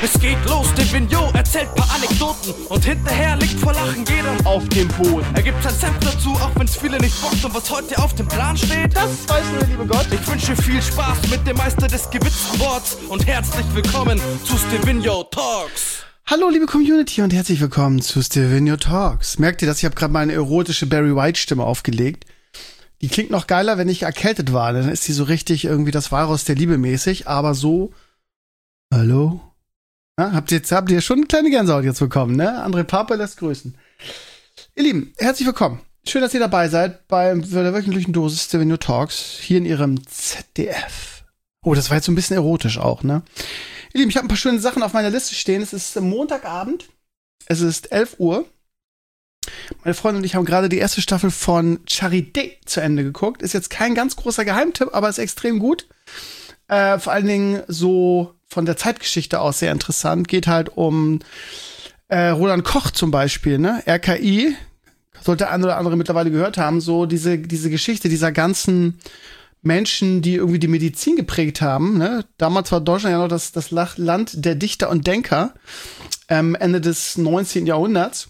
Es geht los, der Vignot erzählt paar Anekdoten und hinterher liegt vor Lachen jeder auf dem Boden. Er gibt sein Senf dazu, auch wenn's viele nicht bockt. Und was heute auf dem Plan steht, das weiß nur der liebe Gott. Ich wünsche viel Spaß mit dem Meister des gewitzten Worts und herzlich willkommen zu Stevino Talks. Hallo liebe Community und herzlich willkommen zu Stevino Talks. Merkt ihr das? Ich habe gerade meine erotische Barry White Stimme aufgelegt. Die klingt noch geiler, wenn ich erkältet war. Dann ist die so richtig irgendwie das Walross der Liebe mäßig. Aber so, hallo? Ja, habt ihr schon eine kleine Gänsehaut jetzt bekommen, ne? André Pape lässt grüßen. Ihr Lieben, herzlich willkommen. Schön, dass ihr dabei seid bei der wöchentlichen Dosis Stevino Talks hier in ihrem ZDF. Oh, das war jetzt so ein bisschen erotisch auch, ne? Ihr Lieben, ich habe ein paar schöne Sachen auf meiner Liste stehen. Es ist Montagabend. Es ist 11 Uhr. Meine Freundin und ich haben gerade die erste Staffel von Charité zu Ende geguckt. Ist jetzt kein ganz großer Geheimtipp, aber ist extrem gut. Vor allen Dingen so von der Zeitgeschichte aus sehr interessant. Geht halt um Roland Koch zum Beispiel, ne? RKI. Sollte ein oder andere mittlerweile gehört haben. So diese Geschichte dieser ganzen Menschen, die irgendwie die Medizin geprägt haben. Ne? Damals war Deutschland ja noch das Land der Dichter und Denker. Ende des 19. Jahrhunderts.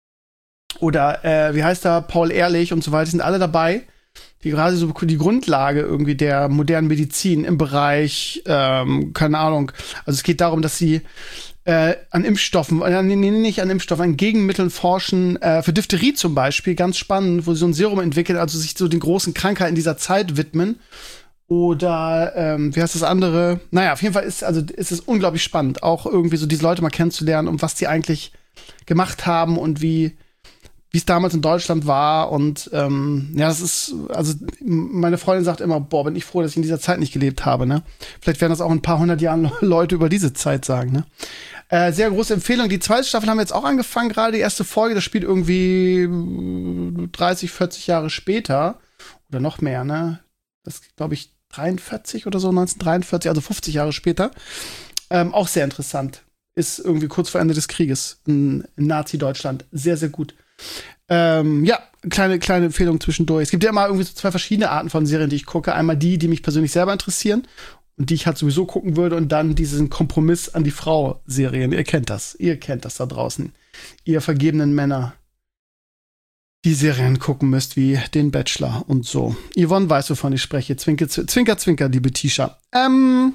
Oder wie heißt da, Paul Ehrlich und so weiter, sind alle dabei, die gerade so die Grundlage irgendwie der modernen Medizin im Bereich, keine Ahnung, also es geht darum, dass sie an Impfstoffen, nicht an Impfstoffen, an Gegenmitteln forschen, für Diphtherie zum Beispiel, ganz spannend, wo sie so ein Serum entwickeln, also sich so den großen Krankheiten dieser Zeit widmen. Oder, wie heißt das andere? Naja, auf jeden Fall ist es unglaublich spannend, auch irgendwie so diese Leute mal kennenzulernen und was die eigentlich gemacht haben und wie es damals in Deutschland war. Und ja, das ist, also meine Freundin sagt immer, boah, bin ich froh, dass ich in dieser Zeit nicht gelebt habe, ne? Vielleicht werden das auch in ein paar hundert Jahren Leute über diese Zeit sagen, ne? Sehr große Empfehlung. Die zweite Staffel haben wir jetzt auch angefangen, gerade die erste Folge, das spielt irgendwie 30, 40 Jahre später. Oder noch mehr, ne? Das glaube ich 43 oder so, 1943, also 50 Jahre später. Auch sehr interessant. Ist irgendwie kurz vor Ende des Krieges in Nazi-Deutschland. Sehr, sehr gut. Ja, kleine Empfehlung zwischendurch. Es gibt ja immer irgendwie so zwei verschiedene Arten von Serien, die ich gucke. Einmal die mich persönlich selber interessieren und die ich halt sowieso gucken würde, und dann diesen Kompromiss an die Frau-Serien. Ihr kennt das da draußen. Ihr vergebenen Männer, die Serien gucken müsst, wie den Bachelor und so. Yvonne weiß, wovon ich spreche. Zwinker, zwinker, liebe Tisha. Ihr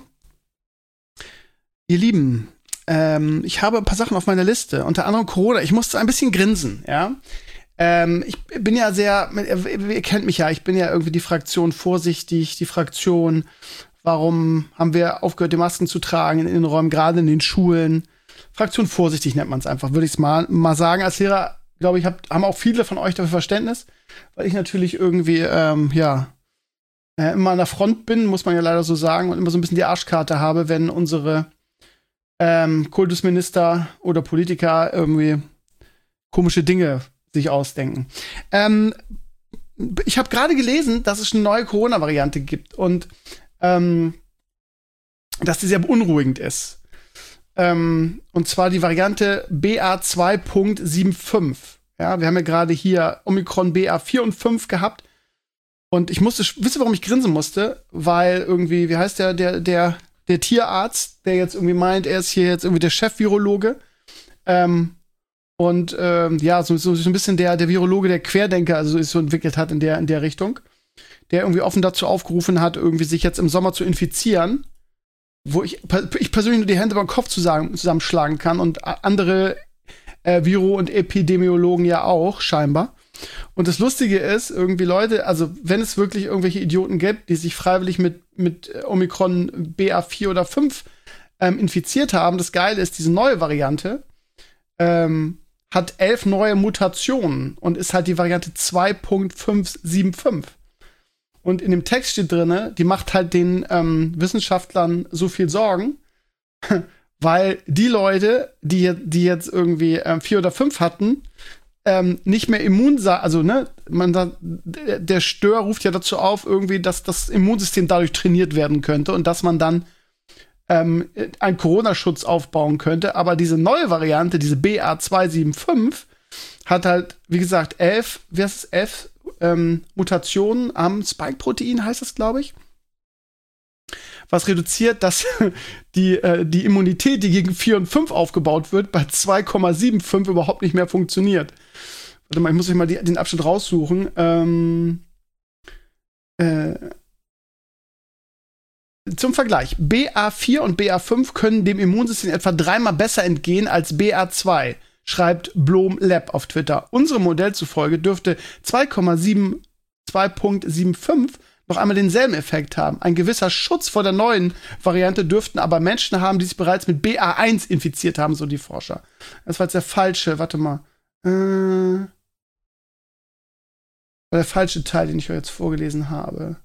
Lieben, ich habe ein paar Sachen auf meiner Liste, unter anderem Corona. Ich musste ein bisschen grinsen, ja. Ich bin ja sehr, ihr kennt mich ja, ich bin ja irgendwie die Fraktion vorsichtig, die Fraktion, warum haben wir aufgehört, die Masken zu tragen in den Räumen, gerade in den Schulen. Fraktion vorsichtig nennt man es einfach, würde ich es mal sagen. Als Lehrer, glaube ich, haben auch viele von euch dafür Verständnis, weil ich natürlich irgendwie, immer an der Front bin, muss man ja leider so sagen, und immer so ein bisschen die Arschkarte habe, wenn unsere Kultusminister oder Politiker irgendwie komische Dinge sich ausdenken. Ich habe gerade gelesen, dass es eine neue Corona-Variante gibt und dass die sehr beunruhigend ist. Und zwar die Variante BA2.75. Ja, wir haben ja gerade hier Omikron BA4 und 5 gehabt. Und wisst ihr, warum ich grinsen musste? Weil irgendwie, wie heißt der Tierarzt, der jetzt irgendwie meint, er ist hier jetzt irgendwie der Chef-Virologe. Ja, so ein bisschen der Virologe, der Querdenker, also so entwickelt hat in der Richtung. Der irgendwie offen dazu aufgerufen hat, irgendwie sich jetzt im Sommer zu infizieren. Wo ich persönlich nur die Hände beim Kopf zusammenschlagen kann und andere Viro- und Epidemiologen ja auch, scheinbar. Und das Lustige ist, irgendwie Leute, also wenn es wirklich irgendwelche Idioten gibt, die sich freiwillig mit Omikron BA4 oder 5 infiziert haben, das Geile ist, diese neue Variante hat 11 neue Mutationen und ist halt die Variante 2.575. Und in dem Text steht drinne, die macht halt den Wissenschaftlern so viel Sorgen, weil die Leute, die jetzt irgendwie 4 oder 5 hatten, nicht mehr immun sein, also ne, der Stör ruft ja dazu auf, irgendwie, dass das Immunsystem dadurch trainiert werden könnte und dass man dann einen Corona-Schutz aufbauen könnte. Aber diese neue Variante, diese BA275, hat halt, wie gesagt, 11 Mutationen am Spike-Protein, heißt das, glaube ich. was reduziert, dass die Immunität, die gegen 4 und 5 aufgebaut wird, bei 2,75 überhaupt nicht mehr funktioniert. Warte mal, ich muss euch mal den Abschnitt raussuchen. Zum Vergleich, BA4 und BA5 können dem Immunsystem etwa 3-mal besser entgehen als BA2, schreibt Blom Lab auf Twitter. Unserem Modell zufolge dürfte 2,75 noch einmal denselben Effekt haben. Ein gewisser Schutz vor der neuen Variante dürften aber Menschen haben, die sich bereits mit BA1 infiziert haben, so die Forscher. Das war jetzt der falsche, warte mal. Der falsche Teil, den ich euch jetzt vorgelesen habe.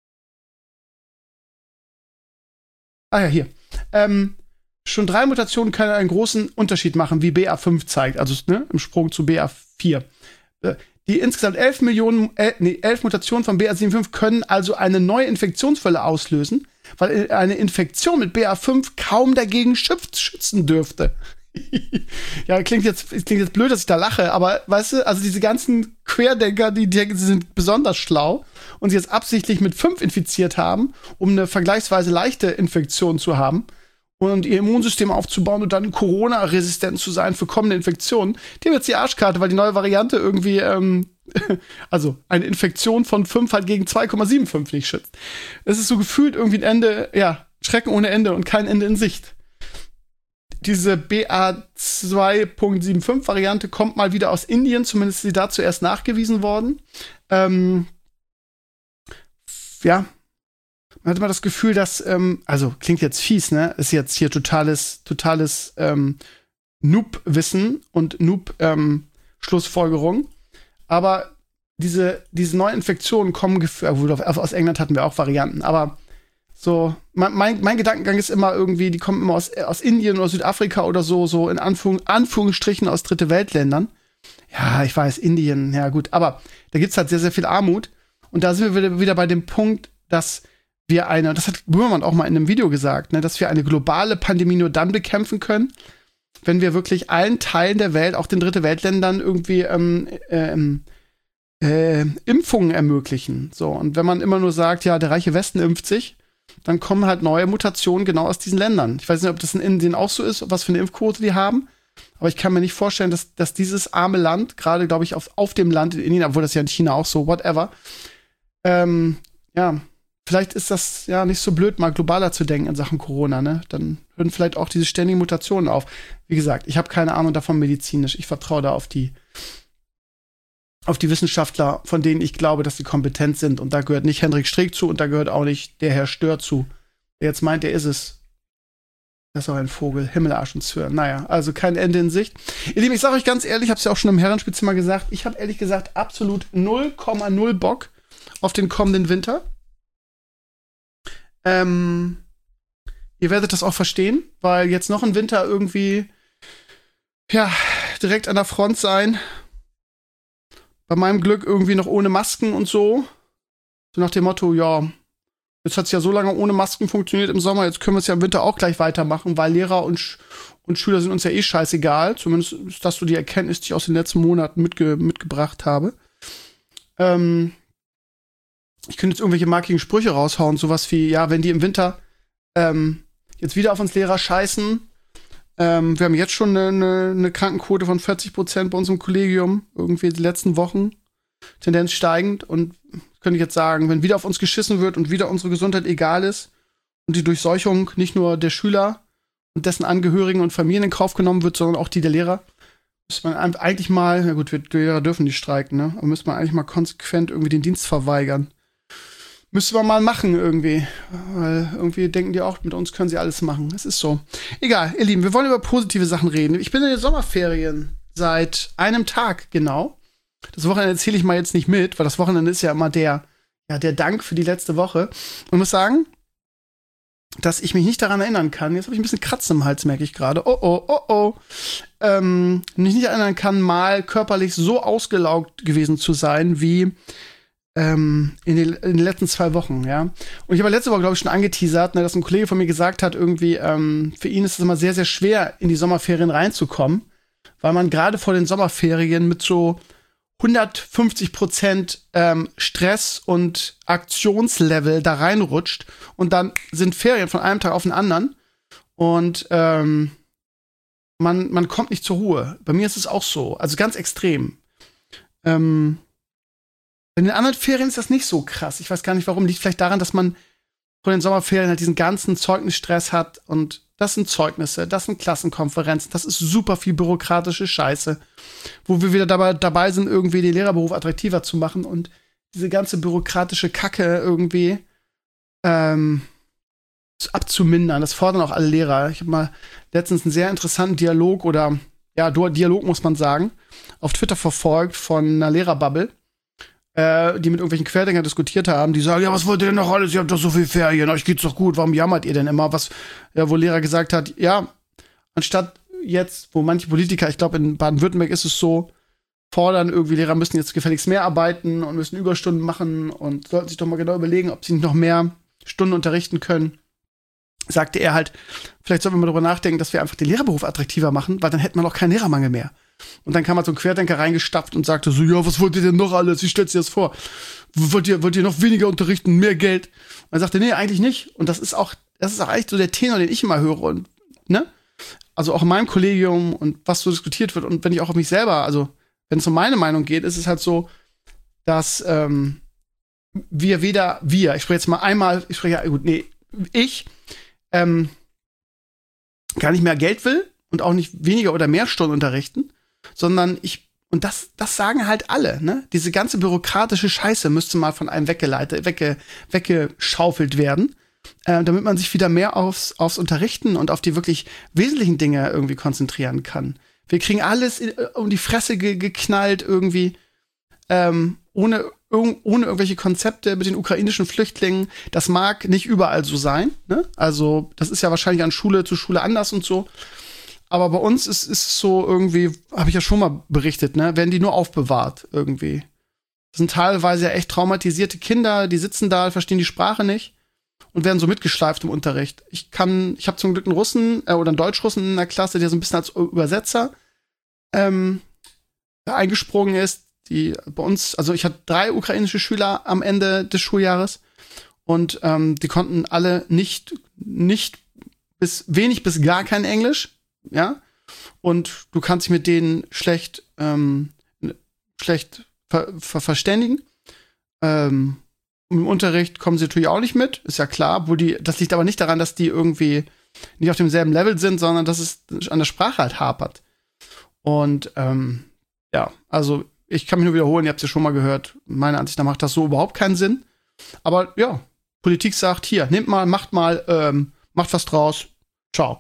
Ah ja, hier. Schon 3 Mutationen können einen großen Unterschied machen, wie BA5 zeigt, also im Sprung zu BA4. Die insgesamt 11 Mutationen von BA75 können also eine neue Infektionswelle auslösen, weil eine Infektion mit BA5 kaum dagegen schützen dürfte. Ja, klingt jetzt blöd, dass ich da lache, aber weißt du, also diese ganzen Querdenker, die denken, sie sind besonders schlau und sie jetzt absichtlich mit 5 infiziert haben, um eine vergleichsweise leichte Infektion zu haben und ihr Immunsystem aufzubauen und dann Corona-resistent zu sein für kommende Infektionen, die haben jetzt die Arschkarte, weil die neue Variante irgendwie, also eine Infektion von 5 halt gegen 2,75 nicht schützt. Es ist so gefühlt irgendwie ein Ende, ja, Schrecken ohne Ende und kein Ende in Sicht. Diese BA2.75-Variante kommt mal wieder aus Indien, zumindest ist sie da zuerst nachgewiesen worden. Ja, man hat immer das Gefühl, dass, also klingt jetzt fies, ne? Ist jetzt hier totales Noob-Wissen und Noob-Schlussfolgerung. Aber diese neuen Infektionen kommen aus England hatten wir auch Varianten, aber so, mein Gedankengang ist immer irgendwie, die kommen immer aus Indien oder Südafrika oder so in Anführungsstrichen aus Dritte Weltländern. Ja, ich weiß, Indien, ja gut, aber da gibt's halt sehr, sehr viel Armut. Und da sind wir wieder bei dem Punkt, dass wir das hat Böhmermann auch mal in einem Video gesagt, ne, dass wir eine globale Pandemie nur dann bekämpfen können, wenn wir wirklich allen Teilen der Welt, auch den Dritte Weltländern, irgendwie Impfungen ermöglichen. So, und wenn man immer nur sagt, ja, der reiche Westen impft sich, dann kommen halt neue Mutationen genau aus diesen Ländern. Ich weiß nicht, ob das in Indien auch so ist, was für eine Impfquote die haben, aber ich kann mir nicht vorstellen, dass dieses arme Land, gerade, glaube ich, auf dem Land in Indien, obwohl das ja in China auch so, whatever, ja, vielleicht ist das ja nicht so blöd, mal globaler zu denken in Sachen Corona, ne? Dann hören vielleicht auch diese ständigen Mutationen auf. Wie gesagt, ich habe keine Ahnung davon medizinisch. Ich vertraue da auf die Wissenschaftler, von denen ich glaube, dass sie kompetent sind. Und da gehört nicht Hendrik Streeck zu und da gehört auch nicht der Herr Stör zu. Der jetzt meint, er ist es. Das ist auch ein Vogel. Himmelarsch und Zwirn. Naja, also kein Ende in Sicht. Ihr Lieben, ich sage euch ganz ehrlich, ich habe es ja auch schon im Herrenspielzimmer gesagt, ich habe ehrlich gesagt absolut 0,0 Bock auf den kommenden Winter. Ihr werdet das auch verstehen, weil jetzt noch ein Winter irgendwie, ja, direkt an der Front sein. Bei meinem Glück irgendwie noch ohne Masken und so. So nach dem Motto, ja, jetzt hat es ja so lange ohne Masken funktioniert im Sommer, jetzt können wir es ja im Winter auch gleich weitermachen, weil Lehrer und Schüler sind uns ja eh scheißegal. Zumindest ist das so die Erkenntnis, die ich aus den letzten Monaten mitgebracht habe. Ich könnte jetzt irgendwelche markigen Sprüche raushauen, sowas wie, ja, wenn die im Winter jetzt wieder auf uns Lehrer scheißen, wir haben jetzt schon eine Krankenquote von 40% bei uns im Kollegium, irgendwie die letzten Wochen, Tendenz steigend. Und könnte ich jetzt sagen, wenn wieder auf uns geschissen wird und wieder unsere Gesundheit egal ist und die Durchseuchung nicht nur der Schüler und dessen Angehörigen und Familien in Kauf genommen wird, sondern auch die der Lehrer, müsste man eigentlich mal, na gut, die Lehrer dürfen nicht streiken, ne? Aber müsste man eigentlich mal konsequent irgendwie den Dienst verweigern. Müsste man mal machen irgendwie. Weil irgendwie denken die auch, mit uns können sie alles machen. Es ist so. Egal, ihr Lieben, wir wollen über positive Sachen reden. Ich bin in den Sommerferien seit einem Tag, genau. Das Wochenende zähle ich mal jetzt nicht mit, weil das Wochenende ist ja immer der Dank für die letzte Woche. Und muss sagen, dass ich mich nicht daran erinnern kann. Jetzt habe ich ein bisschen Kratzen im Hals, merke ich gerade. Oh. Mich nicht erinnern kann, mal körperlich so ausgelaugt gewesen zu sein, wie in den letzten 2 Wochen, ja. Und ich habe letzte Woche, glaube ich, schon angeteasert, ne, dass ein Kollege von mir gesagt hat, irgendwie, für ihn ist es immer sehr, sehr schwer, in die Sommerferien reinzukommen, weil man gerade vor den Sommerferien mit so 150% Stress und Aktionslevel da reinrutscht und dann sind Ferien von einem Tag auf den anderen und man kommt nicht zur Ruhe. Bei mir ist es auch so, also ganz extrem. In den anderen Ferien ist das nicht so krass. Ich weiß gar nicht, warum. Liegt vielleicht daran, dass man von den Sommerferien halt diesen ganzen Zeugnisstress hat und das sind Zeugnisse, das sind Klassenkonferenzen, das ist super viel bürokratische Scheiße, wo wir wieder dabei sind, irgendwie den Lehrerberuf attraktiver zu machen und diese ganze bürokratische Kacke irgendwie abzumindern. Das fordern auch alle Lehrer. Ich habe mal letztens einen sehr interessanten Dialog Dialog muss man sagen, auf Twitter verfolgt von einer Lehrerbubble, die mit irgendwelchen Querdenkern diskutiert haben, die sagen, ja, was wollt ihr denn noch alles? Ihr habt doch so viel Ferien, euch geht's doch gut, warum jammert ihr denn immer? Wo Lehrer gesagt hat, ja, anstatt jetzt, wo manche Politiker, ich glaube in Baden-Württemberg ist es so, fordern irgendwie, Lehrer müssen jetzt gefälligst mehr arbeiten und müssen Überstunden machen und sollten sich doch mal genau überlegen, ob sie nicht noch mehr Stunden unterrichten können, sagte er halt, vielleicht sollten wir mal darüber nachdenken, dass wir einfach den Lehrerberuf attraktiver machen, weil dann hätten wir auch keinen Lehrermangel mehr. Und dann kam halt so ein Querdenker reingestapft und sagte so, ja, was wollt ihr denn noch alles? Wie stellt ihr das vor? Wollt ihr noch weniger unterrichten, mehr Geld? Und er sagte, nee, eigentlich nicht. Und das ist auch eigentlich so der Tenor, den ich immer höre. Und, ne? Also auch in meinem Kollegium und was so diskutiert wird. Und wenn ich auch auf mich selber, also wenn es um meine Meinung geht, ist es halt so, dass ich gar nicht mehr Geld will und auch nicht weniger oder mehr Stunden unterrichten, sondern und das sagen halt alle, ne? Diese ganze bürokratische Scheiße müsste mal von einem weggeschaufelt werden, damit man sich wieder mehr aufs Unterrichten und auf die wirklich wesentlichen Dinge irgendwie konzentrieren kann. Wir kriegen alles um die Fresse geknallt irgendwie, ohne irgendwelche Konzepte mit den ukrainischen Flüchtlingen. Das mag nicht überall so sein, ne? Also das ist ja wahrscheinlich an Schule zu Schule anders und so. Aber bei uns ist es so irgendwie, habe ich ja schon mal berichtet, ne, werden die nur aufbewahrt irgendwie. Das sind teilweise ja echt traumatisierte Kinder, die sitzen da, verstehen die Sprache nicht und werden so mitgeschleift im Unterricht. Ich habe zum Glück einen Russen oder einen Deutschrussen in der Klasse, der so ein bisschen als Übersetzer eingesprungen ist. Die bei uns, also ich hatte 3 ukrainische Schüler am Ende des Schuljahres und die konnten alle nicht wenig bis gar kein Englisch. Ja, und du kannst dich mit denen schlecht verständigen. Im Unterricht kommen sie natürlich auch nicht mit, ist ja klar. Das liegt aber nicht daran, dass die irgendwie nicht auf demselben Level sind, sondern dass es an der Sprache halt hapert. Und also ich kann mich nur wiederholen, ihr habt es ja schon mal gehört, meiner Ansicht nach macht das so überhaupt keinen Sinn. Aber ja, Politik sagt, hier, nehmt mal, macht was draus, ciao.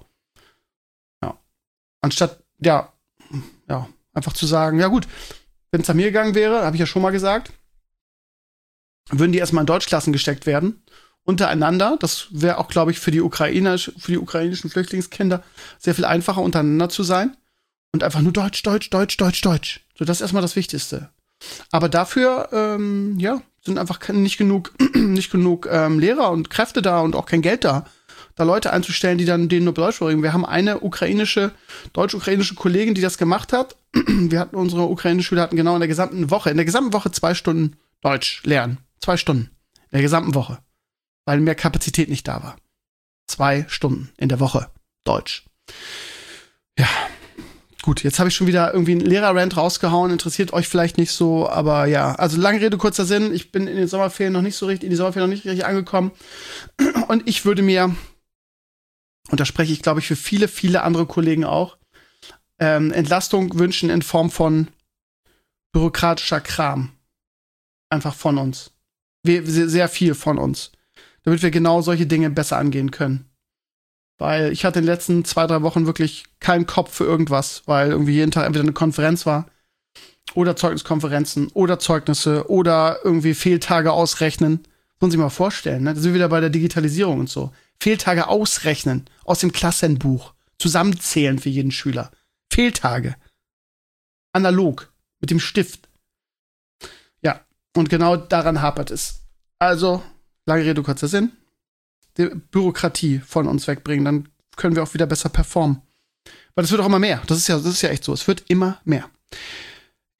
Anstatt, einfach zu sagen, ja gut, wenn es an mir gegangen wäre, habe ich ja schon mal gesagt, würden die erstmal in Deutschklassen gesteckt werden, untereinander. Das wäre auch, glaube ich, für die ukrainischen Flüchtlingskinder sehr viel einfacher, untereinander zu sein. Und einfach nur Deutsch. So, das ist erstmal das Wichtigste. Aber dafür, sind einfach nicht genug Lehrer und Kräfte da und auch kein Geld da Leute einzustellen, die dann denen nur Deutsch bringen. Wir haben eine deutsch-ukrainische Kollegin, die das gemacht hat. Unsere ukrainischen Schüler hatten genau in der gesamten Woche 2 Stunden Deutsch lernen. 2 Stunden. In der gesamten Woche. Weil mehr Kapazität nicht da war. 2 Stunden in der Woche Deutsch. Ja. Gut, jetzt habe ich schon wieder irgendwie einen Lehrer-Rant rausgehauen. Interessiert euch vielleicht nicht so, aber ja. Also lange Rede, kurzer Sinn. Ich bin in den Sommerferien noch nicht richtig angekommen. Und ich würde mir, und da spreche ich, glaube ich, für viele, viele andere Kollegen auch, Entlastung wünschen in Form von bürokratischer Kram. Einfach von uns. Sehr viel von uns. Damit wir genau solche Dinge besser angehen können. Weil ich hatte in den letzten 2-3 Wochen wirklich keinen Kopf für irgendwas, weil irgendwie jeden Tag entweder eine Konferenz war oder Zeugniskonferenzen oder Zeugnisse oder irgendwie Fehltage ausrechnen. Das muss man sich mal vorstellen, ne? Da sind wir wieder bei der Digitalisierung und so. Fehltage ausrechnen aus dem Klassenbuch. Zusammenzählen für jeden Schüler. Fehltage. Analog. Mit dem Stift. Ja, und genau daran hapert es. Also, lange Rede, kurzer Sinn. Die Bürokratie von uns wegbringen, dann können wir auch wieder besser performen. Weil es wird auch immer mehr. Das ist ja echt so. Es wird immer mehr.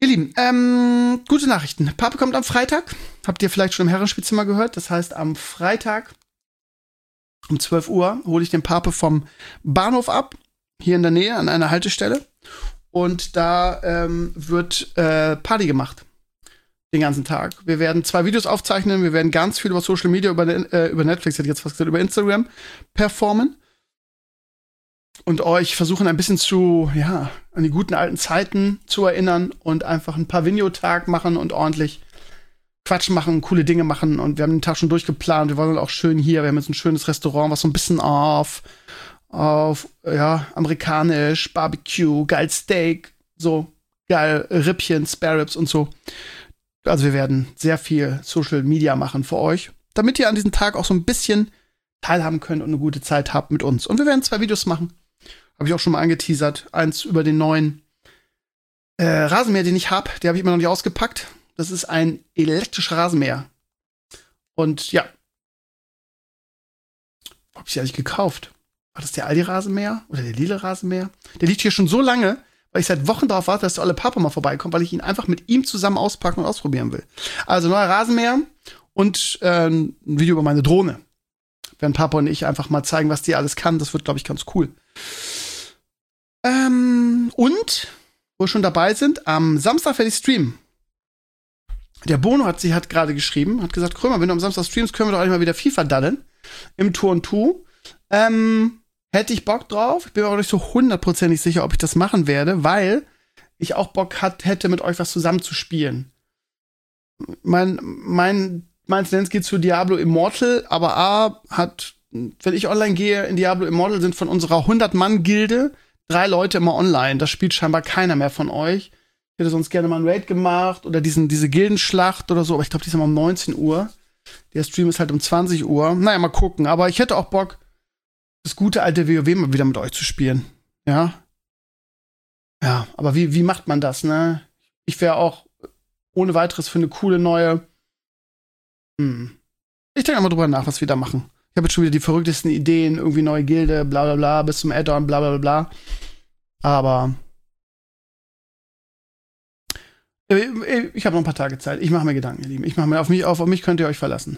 Ihr Lieben, gute Nachrichten. Pape kommt am Freitag. Habt ihr vielleicht schon im Herrenspielzimmer gehört? Das heißt, am Freitag um 12 Uhr hole ich den Pape vom Bahnhof ab. Hier in der Nähe an einer Haltestelle. Und da wird Party gemacht. Den ganzen Tag. Wir werden 2 Videos aufzeichnen. Wir werden ganz viel über Social Media, über Netflix, hätte ich jetzt fast gesagt, über Instagram performen. Und euch versuchen ein bisschen an die guten alten Zeiten zu erinnern und einfach ein paar Videotag machen und ordentlich Quatsch machen, coole Dinge machen. Und wir haben den Tag schon durchgeplant. Wir wollen auch schön hier. Wir haben jetzt ein schönes Restaurant, was so ein bisschen auf amerikanisch, Barbecue, geil Steak, so geil Rippchen, Spare Ribs und so. Also wir werden sehr viel Social Media machen für euch, damit ihr an diesem Tag auch so ein bisschen teilhaben könnt und eine gute Zeit habt mit uns. Und wir werden 2 Videos machen. Habe ich auch schon mal angeteasert. Eins über den neuen Rasenmäher, den ich habe. Der habe ich immer noch nicht ausgepackt. Das ist ein elektrischer Rasenmäher. Und ja. Wo habe ich den eigentlich gekauft? War das der Aldi-Rasenmäher oder der Lidl-Rasenmäher? Der liegt hier schon so lange, weil ich seit Wochen darauf warte, dass der olle Papa mal vorbeikommt, weil ich ihn einfach mit ihm zusammen auspacken und ausprobieren will. Also neuer Rasenmäher und ein Video über meine Drohne. Werden Papa und ich einfach mal zeigen, was die alles kann. Das wird, glaube ich, ganz cool. Und, wo wir schon dabei sind, am Samstag werde ich streamen. Der Bono hat gerade geschrieben, hat gesagt, Krömer, wenn du am Samstag streamst, können wir doch eigentlich mal wieder FIFA daddeln. Im Tour und Tu. Hätte ich Bock drauf. Ich bin mir auch nicht so 100% sicher, ob ich das machen werde, weil ich auch Bock hätte, mit euch was zusammen zu spielen. Mein Tendenz geht zu Diablo Immortal, aber wenn ich online gehe in Diablo Immortal, sind von unserer 100-Mann-Gilde 3 Leute immer online. Das spielt scheinbar keiner mehr von euch. Ich hätte sonst gerne mal einen Raid gemacht oder diese Gildenschlacht oder so, aber ich glaube, die ist immer um 19 Uhr. Der Stream ist halt um 20 Uhr. Naja, mal gucken. Aber ich hätte auch Bock, das gute alte WoW mal wieder mit euch zu spielen. Ja. Ja, aber wie macht man das, ne? Ich wäre auch ohne weiteres für eine coole neue Ich denke mal drüber nach, was wir da machen. Ich habe jetzt schon wieder die verrücktesten Ideen, irgendwie neue Gilde, bla bla bla, bis zum Add-on, bla bla bla. Aber ich habe noch ein paar Tage Zeit. Ich mache mir Gedanken, ihr Lieben. Ich mache mir auf mich könnt ihr euch verlassen.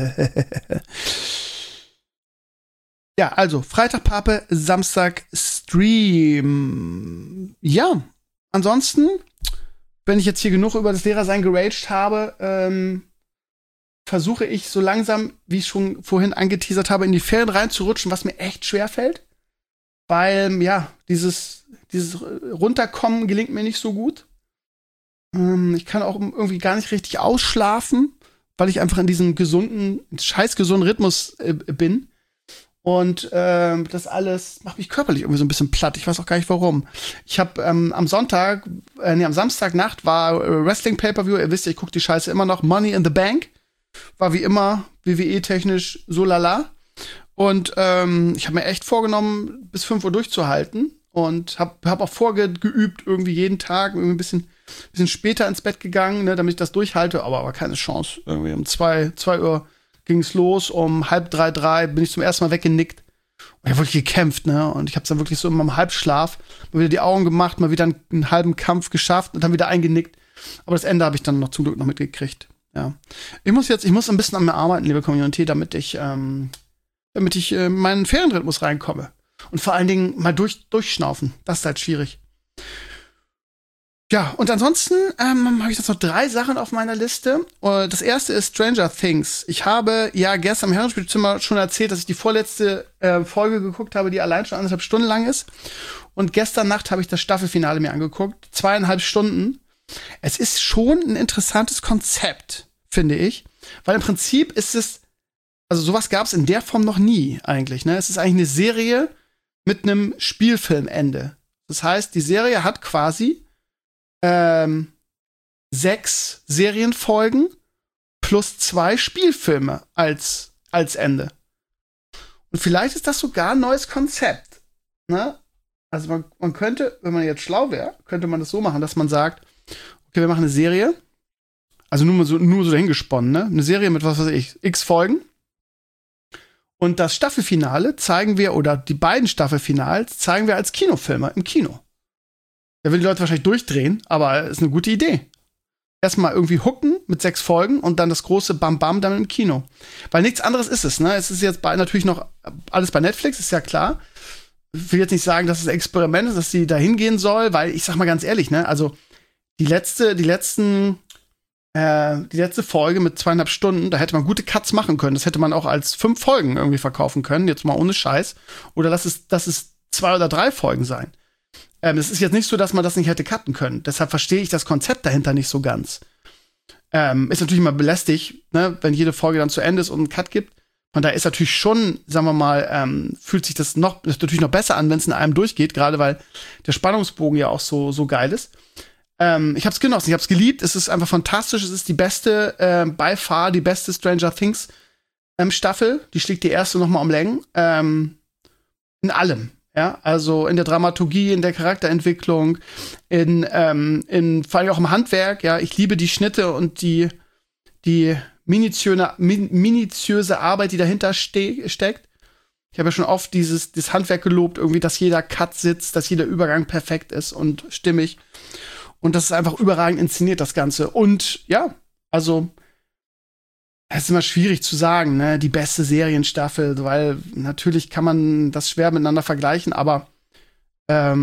Ja, also Freitag Pape, Samstag Stream. Ja, ansonsten, wenn ich jetzt hier genug über das Lehrersein geraged habe, versuche ich so langsam, wie ich schon vorhin angeteasert habe, in die Ferien reinzurutschen, was mir echt schwer fällt. Weil, ja, dieses Runterkommen gelingt mir nicht so gut. Ich kann auch irgendwie gar nicht richtig ausschlafen, weil ich einfach in diesem scheiß gesunden Rhythmus bin. Und das alles macht mich körperlich irgendwie so ein bisschen platt. Ich weiß auch gar nicht, warum. Ich habe am Samstagnacht war Wrestling Pay-Per-View. Ihr wisst ja, ich gucke die Scheiße immer noch. Money in the Bank. War wie immer WWE-technisch so lala. Und ich habe mir echt vorgenommen, bis 5 Uhr durchzuhalten. Und hab auch vorgeübt, irgendwie jeden Tag irgendwie ein bisschen später ins Bett gegangen, ne, damit ich das durchhalte. Aber keine Chance. Irgendwie um 2 Uhr ging's los. Um 2:30 bin ich zum ersten Mal weggenickt. Und ich habe wirklich gekämpft, ne? Und ich habe dann wirklich so in meinem Halbschlaf mal wieder die Augen gemacht, mal wieder einen halben Kampf geschafft und dann wieder eingenickt. Aber das Ende habe ich dann zum Glück noch mitgekriegt. Ja. Ich muss ein bisschen an mir arbeiten, liebe Community, damit ich in meinen Ferienrhythmus reinkomme. Und vor allen Dingen mal durchschnaufen. Das ist halt schwierig. Ja, und ansonsten habe ich jetzt noch 3 Sachen auf meiner Liste. Das erste ist Stranger Things. Ich habe ja gestern im Herrenspielzimmer schon erzählt, dass ich die vorletzte Folge geguckt habe, die allein schon 1,5 Stunden lang ist. Und gestern Nacht habe ich das Staffelfinale mir angeguckt. 2,5 Stunden. Es ist schon ein interessantes Konzept, finde ich. Weil im Prinzip ist es, also sowas gab es in der Form noch nie eigentlich. Ne? Es ist eigentlich eine Serie mit einem Spielfilmende. Das heißt, die Serie hat quasi 6 Serienfolgen plus 2 Spielfilme als Ende. Und vielleicht ist das sogar ein neues Konzept. Ne? Also man könnte, wenn man jetzt schlau wäre, könnte man das so machen, dass man sagt, okay, wir machen eine Serie, also nur so dahingesponnen, ne? Eine Serie mit, was weiß ich, x Folgen. Und das Staffelfinale zeigen wir, oder die beiden Staffelfinals zeigen wir als Kinofilme im Kino. Da will die Leute wahrscheinlich durchdrehen, aber ist eine gute Idee. Erstmal irgendwie hooken mit 6 Folgen und dann das große Bam-Bam dann im Kino. Weil nichts anderes ist es, ne? Es ist jetzt natürlich noch alles bei Netflix, ist ja klar. Ich will jetzt nicht sagen, dass es ein Experiment ist, dass sie da hingehen soll, weil ich sag mal ganz ehrlich, ne? Also die letzte Folge mit 2,5 Stunden, da hätte man gute Cuts machen können. Das hätte man auch als 5 Folgen irgendwie verkaufen können, jetzt mal ohne Scheiß. Oder lass es 2 oder 3 Folgen sein. Es ist jetzt nicht so, dass man das nicht hätte cutten können. Deshalb verstehe ich das Konzept dahinter nicht so ganz. Ist natürlich immer belästigt, ne, wenn jede Folge dann zu Ende ist und einen Cut gibt. Von daher ist natürlich schon, sagen wir mal, fühlt sich das natürlich noch besser an, wenn es in einem durchgeht, gerade weil der Spannungsbogen ja auch so geil ist. Ich hab's genossen, ich hab's geliebt. Es ist einfach fantastisch. Es ist die beste, by far die beste Stranger Things Staffel. Die schlägt die erste noch mal um Längen. In allem. Ja, also in der Dramaturgie, in der Charakterentwicklung, in vor allem auch im Handwerk. Ja, ich liebe die Schnitte und die minutiöse Arbeit, die dahinter steckt. Ich habe ja schon oft das Handwerk gelobt, irgendwie, dass jeder Cut sitzt, dass jeder Übergang perfekt ist und stimmig. Und das ist einfach überragend inszeniert, das Ganze. Und ja, also es ist immer schwierig zu sagen, ne, die beste Serienstaffel, weil natürlich kann man das schwer miteinander vergleichen, aber ja,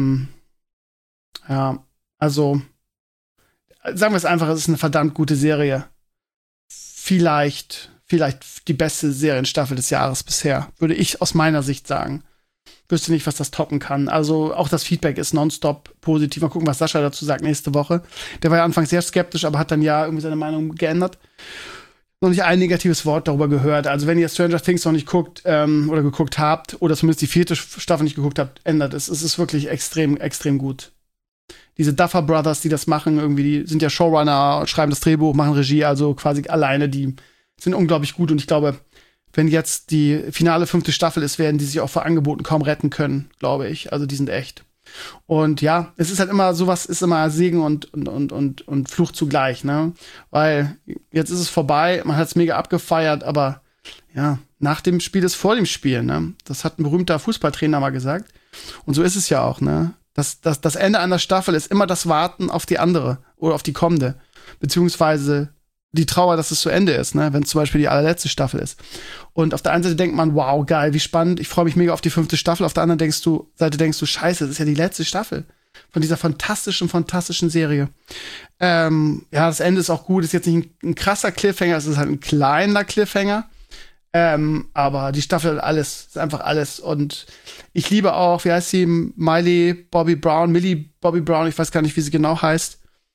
also sagen wir es einfach, es ist eine verdammt gute Serie. Vielleicht die beste Serienstaffel des Jahres bisher, würde ich aus meiner Sicht sagen. Wüsste nicht, was das toppen kann. Also auch das Feedback ist nonstop positiv. Mal gucken, was Sascha dazu sagt nächste Woche. Der war ja anfangs sehr skeptisch, aber hat dann ja irgendwie seine Meinung geändert. Noch nicht ein negatives Wort darüber gehört. Also wenn ihr Stranger Things noch nicht guckt oder geguckt habt oder zumindest die 4. Staffel nicht geguckt habt, ändert es. Es ist wirklich extrem, extrem gut. Diese Duffer Brothers, die das machen, irgendwie, die sind ja Showrunner, schreiben das Drehbuch, machen Regie, also quasi alleine, die sind unglaublich gut. Und ich glaube, wenn jetzt die finale 5. Staffel ist, werden die sich auch vor Angeboten kaum retten können, glaube ich. Also die sind echt. Und ja, es ist halt immer, sowas ist immer Segen und Fluch zugleich, ne? Weil jetzt ist es vorbei, man hat es mega abgefeiert, aber ja, nach dem Spiel ist vor dem Spiel, ne? Das hat ein berühmter Fußballtrainer mal gesagt. Und so ist es ja auch, ne? Das Ende einer Staffel ist immer das Warten auf die andere oder auf die kommende. Beziehungsweise die Trauer, dass es zu Ende ist, ne? Wenn es zum Beispiel die allerletzte Staffel ist. Und auf der einen Seite denkt man, wow, geil, wie spannend, ich freue mich mega auf die 5. Staffel. Auf der anderen Seite denkst du, scheiße, das ist ja die letzte Staffel von dieser fantastischen Serie. Ja, das Ende ist auch gut, ist jetzt nicht ein krasser Cliffhanger, es ist halt ein kleiner Cliffhanger. Aber die Staffel hat alles, ist einfach alles. Und ich liebe auch, wie heißt sie, Millie Bobby Brown, ich weiß gar nicht, wie sie genau heißt.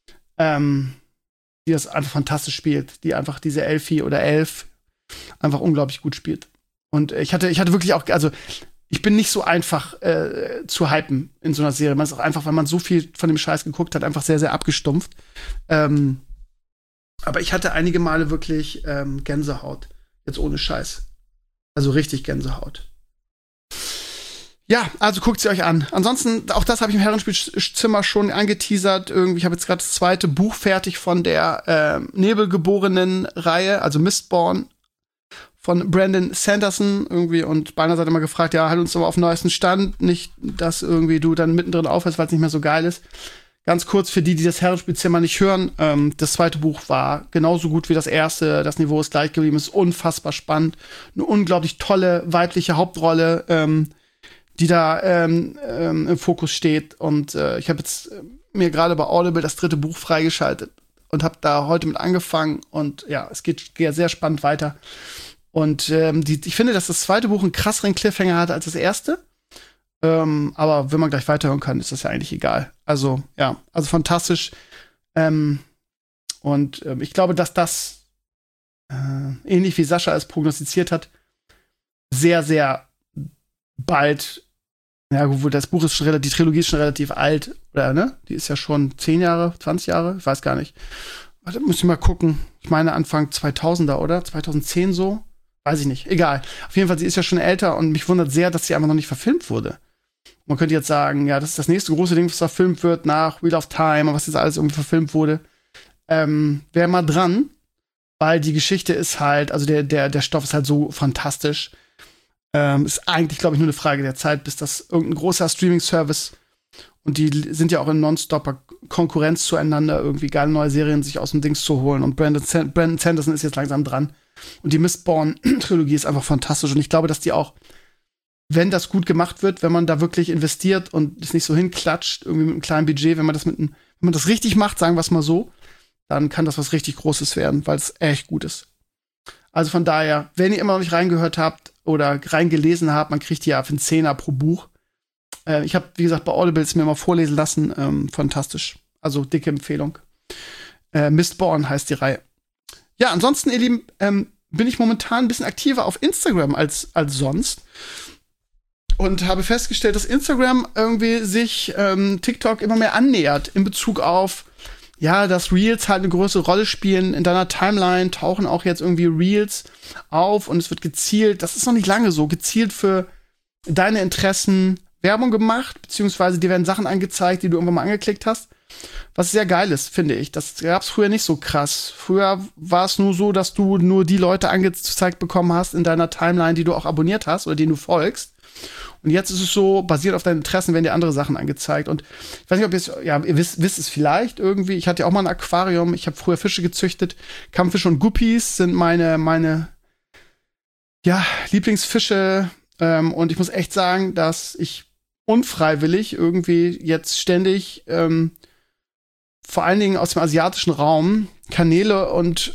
Die das einfach fantastisch spielt, die einfach diese Elfie oder Elf einfach unglaublich gut spielt. Und ich hatte wirklich auch, also ich bin nicht so einfach zu hypen in so einer Serie. Man ist auch einfach, weil man so viel von dem Scheiß geguckt hat, einfach sehr, sehr abgestumpft. Aber ich hatte einige Male wirklich Gänsehaut. Jetzt ohne Scheiß. Also richtig Gänsehaut. Ja, also guckt sie euch an. Ansonsten, auch das habe ich im Herrenspielzimmer schon angeteasert. Irgendwie, ich habe jetzt gerade das 2. Buch fertig von der Nebelgeborenen-Reihe, also Mistborn, von Brandon Sanderson irgendwie. Und Beiner hat immer gefragt, ja, halt uns aber auf den neuesten Stand. Nicht, dass irgendwie du dann mittendrin aufhörst, weil es nicht mehr so geil ist. Ganz kurz für die das Herrenspielzimmer nicht hören. Das 2. Buch war genauso gut wie das 1. Das Niveau ist gleich geblieben, ist unfassbar spannend. Eine unglaublich tolle weibliche Hauptrolle, die da im Fokus steht. Und ich habe jetzt mir gerade bei Audible das 3. Buch freigeschaltet und habe da heute mit angefangen. Und ja, es geht sehr spannend weiter. Und ich finde, dass das 2. Buch einen krasseren Cliffhanger hatte als das 1. Aber wenn man gleich weiterhören kann, ist das ja eigentlich egal. Also, ja, also fantastisch. Und ich glaube, dass das ähnlich wie Sascha es prognostiziert hat, sehr, sehr bald, ja, obwohl das Buch ist schon relativ, die Trilogie ist schon relativ alt, oder, ne? Die ist ja schon 10 Jahre, 20 Jahre, ich weiß gar nicht. Warte, muss ich mal gucken. Ich meine Anfang 2000er, oder? 2010 so? Weiß ich nicht. Egal. Auf jeden Fall, sie ist ja schon älter und mich wundert sehr, dass sie einfach noch nicht verfilmt wurde. Man könnte jetzt sagen, ja, das ist das nächste große Ding, was verfilmt wird nach Wheel of Time, was jetzt alles irgendwie verfilmt wurde. Wäre mal dran, weil die Geschichte ist halt, also der Stoff ist halt so fantastisch. Ist eigentlich, glaube ich, nur eine Frage der Zeit, bis das irgendein großer Streaming-Service Und die sind ja auch in nonstopper Konkurrenz zueinander, irgendwie geile neue Serien sich aus dem Dings zu holen. Und Brandon Sanderson ist jetzt langsam dran. Und die Mistborn-Trilogie ist einfach fantastisch. Und ich glaube, dass die auch, wenn das gut gemacht wird, wenn man da wirklich investiert und es nicht so hinklatscht, irgendwie mit einem kleinen Budget, wenn man das richtig macht, sagen wir es mal so, dann kann das was richtig Großes werden, weil es echt gut ist. Also von daher, wenn ihr immer noch nicht reingehört habt oder reingelesen habt, man kriegt die ja für einen Zehner pro Buch. Ich habe, wie gesagt, bei Audible es mir mal vorlesen lassen. Fantastisch. Also dicke Empfehlung. Mistborn heißt die Reihe. Ja, ansonsten, ihr Lieben, bin ich momentan ein bisschen aktiver auf Instagram als sonst. Und habe festgestellt, dass Instagram irgendwie sich TikTok immer mehr annähert in Bezug auf, ja, dass Reels halt eine größere Rolle spielen. In deiner Timeline tauchen auch jetzt irgendwie Reels auf und es wird gezielt, das ist noch nicht lange so, gezielt für deine Interessen Werbung gemacht, beziehungsweise dir werden Sachen angezeigt, die du irgendwann mal angeklickt hast. Was sehr geil ist, finde ich. Das gab's früher nicht so krass. Früher war es nur so, dass du nur die Leute angezeigt bekommen hast in deiner Timeline, die du auch abonniert hast oder denen du folgst. Und jetzt ist es so, basiert auf deinen Interessen, werden dir andere Sachen angezeigt. Und ich weiß nicht, ob ihr wisst es vielleicht irgendwie. Ich hatte ja auch mal ein Aquarium. Ich habe früher Fische gezüchtet. Kampffische und Guppies sind meine Lieblingsfische. Und ich muss echt sagen, dass ich unfreiwillig irgendwie jetzt ständig vor allen Dingen aus dem asiatischen Raum Kanäle und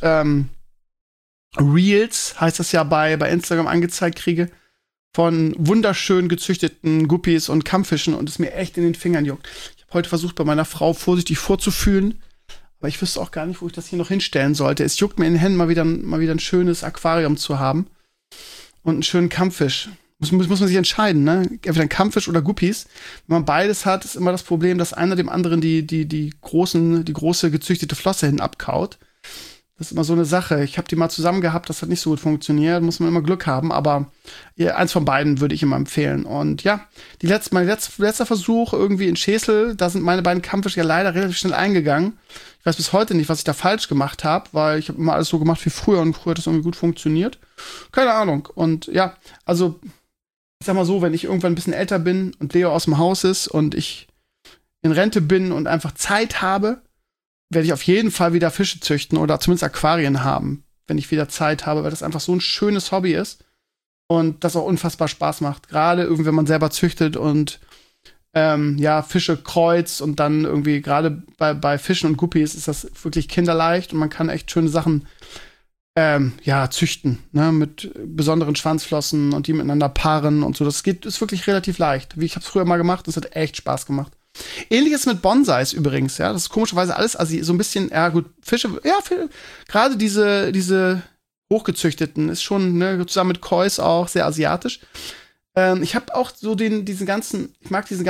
Reels, heißt das ja bei Instagram, angezeigt kriege von wunderschön gezüchteten Guppies und Kampffischen und es mir echt in den Fingern juckt. Ich habe heute versucht, bei meiner Frau vorsichtig vorzufühlen, aber ich wüsste auch gar nicht, wo ich das hier noch hinstellen sollte. Es juckt mir in den Händen, mal wieder ein schönes Aquarium zu haben und einen schönen Kampffisch. Muss man sich entscheiden, ne? Entweder ein Kampffisch oder Guppies. Wenn man beides hat, ist immer das Problem, dass einer dem anderen die große gezüchtete Flosse hin abkaut. Das ist immer so eine Sache. Ich habe die mal zusammen gehabt, das hat nicht so gut funktioniert. Muss man immer Glück haben, aber eins von beiden würde ich immer empfehlen. Und ja, mein letzter Versuch irgendwie in Schesel, da sind meine beiden Kampffische ja leider relativ schnell eingegangen. Ich weiß bis heute nicht, was ich da falsch gemacht habe, weil ich habe immer alles so gemacht wie früher und früher hat das irgendwie gut funktioniert. Keine Ahnung. Und ja, also ich sag mal so, wenn ich irgendwann ein bisschen älter bin und Leo aus dem Haus ist und ich in Rente bin und einfach Zeit habe, werde ich auf jeden Fall wieder Fische züchten oder zumindest Aquarien haben, wenn ich wieder Zeit habe, weil das einfach so ein schönes Hobby ist und das auch unfassbar Spaß macht. Gerade irgendwie, wenn man selber züchtet und Fische kreuzt und dann irgendwie gerade bei Fischen und Guppies ist das wirklich kinderleicht und man kann echt schöne Sachen züchten, ne, mit besonderen Schwanzflossen und die miteinander paaren und so. Das ist wirklich relativ leicht. Wie ich habe es früher mal gemacht, das hat echt Spaß gemacht. Ähnliches mit Bonsais übrigens, ja. Das ist komischerweise alles, also so ein bisschen, ja gut, Fische, ja, gerade diese hochgezüchteten ist schon, ne, zusammen mit Kois auch sehr asiatisch. Ich habe auch so ich mag diese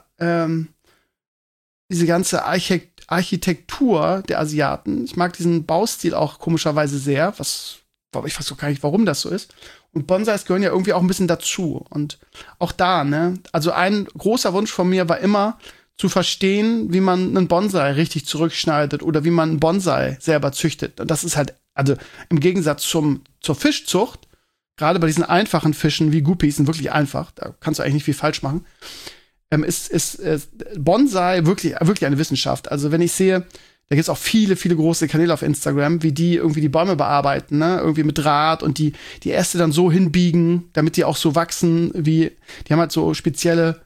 ganze Architektur der Asiaten. Ich mag diesen Baustil auch komischerweise sehr, ich weiß auch gar nicht, warum das so ist. Und Bonsais gehören ja irgendwie auch ein bisschen dazu. Und auch da, ne, also ein großer Wunsch von mir war immer, zu verstehen, wie man einen Bonsai richtig zurückschneidet oder wie man einen Bonsai selber züchtet. Und das ist halt, also im Gegensatz zur Fischzucht, gerade bei diesen einfachen Fischen wie Guppies, sind wirklich einfach, da kannst du eigentlich nicht viel falsch machen, ist Bonsai wirklich eine Wissenschaft. Also wenn ich sehe, da gibt's auch viele, viele große Kanäle auf Instagram, wie die irgendwie die Bäume bearbeiten, ne? Irgendwie mit Draht und die Äste dann so hinbiegen, damit die auch so wachsen, die haben halt so spezielle,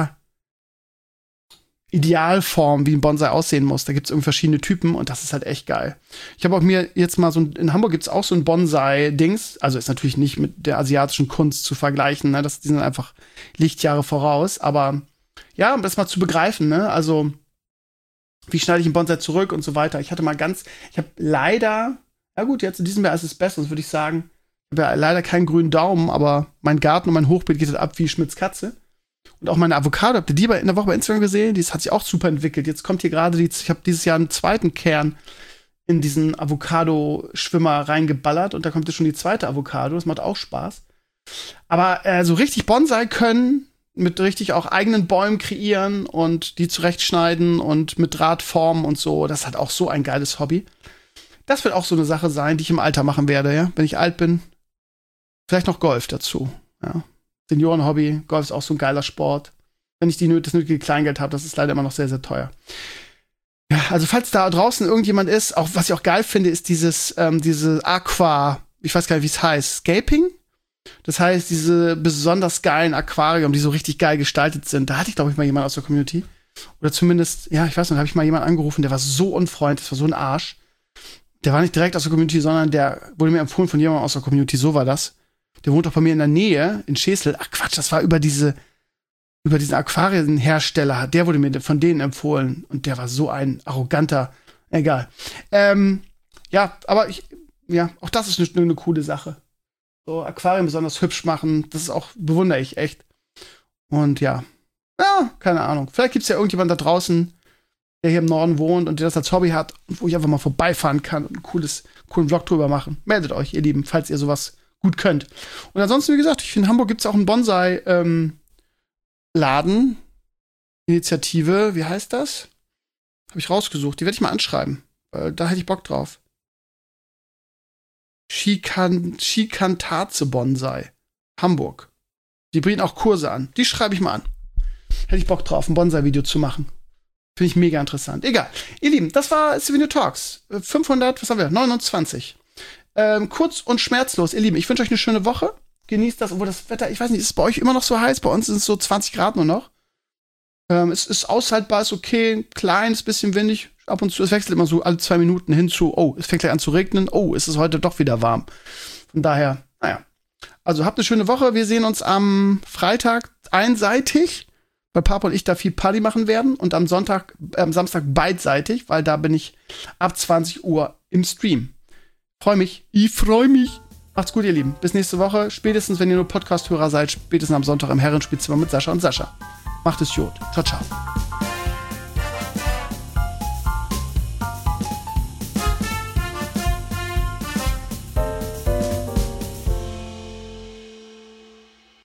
Idealform, wie ein Bonsai aussehen muss. Da gibt's irgendwie verschiedene Typen und das ist halt echt geil. Ich habe auch mir jetzt mal in Hamburg gibt's auch so ein Bonsai-Dings. Also ist natürlich nicht mit der asiatischen Kunst zu vergleichen, ne? Die sind einfach Lichtjahre voraus. Aber ja, um das mal zu begreifen, ne? Also wie schneide ich einen Bonsai zurück und so weiter. Ich habe leider, jetzt in diesem Jahr ist es besser, sonst würde ich sagen, ich habe ja leider keinen grünen Daumen, aber mein Garten und mein Hochbeet geht halt ab wie Schmitz Katze. Und auch meine Avocado, habt ihr die in der Woche bei Instagram gesehen? Die hat sich auch super entwickelt. Jetzt kommt hier gerade ich habe dieses Jahr einen zweiten Kern in diesen Avocado-Schwimmer reingeballert und da kommt jetzt schon die zweite Avocado. Das macht auch Spaß. Aber so richtig Bonsai können, mit richtig auch eigenen Bäumen kreieren und die zurechtschneiden und mit Draht formen und so, das hat auch so ein geiles Hobby. Das wird auch so eine Sache sein, die ich im Alter machen werde, ja. Wenn ich alt bin, vielleicht noch Golf dazu, ja. Seniorenhobby, Golf ist auch so ein geiler Sport. wenn ich das nötige Kleingeld habe. Das ist leider immer noch sehr, sehr teuer. Ja, also falls da draußen irgendjemand ist, auch was ich auch geil finde, ist diese Aqua, ich weiß gar nicht, wie es heißt, Scaping? Das heißt, diese besonders geilen Aquarium, die so richtig geil gestaltet sind. Da hatte ich, glaube ich, mal jemanden aus der Community. Oder zumindest, ja, ich weiß nicht, da habe ich mal jemanden angerufen, der war so unfreundlich, das war so ein Arsch. Der war nicht direkt aus der Community, sondern der wurde mir empfohlen von jemandem aus der Community, so war das. Der wohnt auch bei mir in der Nähe, in Schesel. Ach Quatsch, das war über diesen Aquarienhersteller, der wurde mir von denen empfohlen. Und der war so ein arroganter, egal. Ja, aber auch das ist eine coole Sache. So Aquarien besonders hübsch machen, das ist auch, bewundere ich echt. Und ja, keine Ahnung. Vielleicht gibt's ja irgendjemand da draußen, der hier im Norden wohnt und der das als Hobby hat und wo ich einfach mal vorbeifahren kann und einen coolen Vlog drüber machen. Meldet euch, ihr Lieben, falls ihr sowas gut könnt. Und ansonsten, wie gesagt, in Hamburg gibt's auch einen Bonsai Laden, Initiative, wie heißt das? Habe ich rausgesucht, die werde ich mal anschreiben. Da hätte ich Bock drauf. Shikantaze Bonsai. Hamburg. Die bieten auch Kurse an. Die schreibe ich mal an. Hätte ich Bock drauf, ein Bonsai-Video zu machen. Finde ich mega interessant. Egal. Ihr Lieben, das war Stevenio Talks. 529. Kurz und schmerzlos. Ihr Lieben, ich wünsche euch eine schöne Woche. Genießt das, obwohl das Wetter, ich weiß nicht, ist es bei euch immer noch so heiß? Bei uns sind es so 20 Grad nur noch. Es ist aushaltbar, ist okay, klein, ist ein bisschen windig. Ab und zu, es wechselt immer so alle 2 Minuten hin zu, oh, es fängt gleich an zu regnen, oh, es ist heute doch wieder warm. Von daher, naja. Also habt eine schöne Woche. Wir sehen uns am Freitag einseitig, weil Papa und ich da viel Party machen werden. Und am Samstag beidseitig, weil da bin ich ab 20 Uhr im Stream. Ich freue mich. Macht's gut, ihr Lieben. Bis nächste Woche. Spätestens, wenn ihr nur Podcast-Hörer seid, spätestens am Sonntag im Herrenspielzimmer mit Sascha und Sascha. Macht es gut. Ciao, ciao.